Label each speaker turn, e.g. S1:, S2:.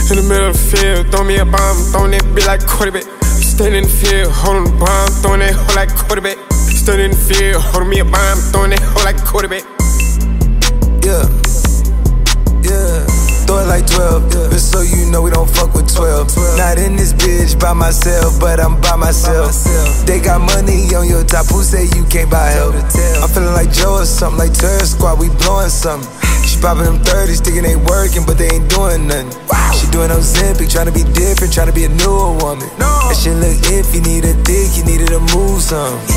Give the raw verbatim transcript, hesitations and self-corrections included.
S1: In the middle of the field, throw me a bomb, throwing that bitch like quarterback. Standing in the field, holding the bomb, throwing that hoe like quarterback. Standing in the field, holding me a bomb, throwing that hoe like quarterback.
S2: Yeah, yeah. Throw it like twelve, yeah. Just so you know we don't fuck with twelve. Not in this bitch by myself, but I'm by myself. They got money on your top, who say you can't buy help? I'm feeling like Joe or something, like Terror Squad, we blowing something. She poppin' them thirties, thinking they working, but they ain't doing nothing. She doing Ozempic, tryna be different, tryna be a newer woman. That shit look iffy, need a dick, you needed to move some.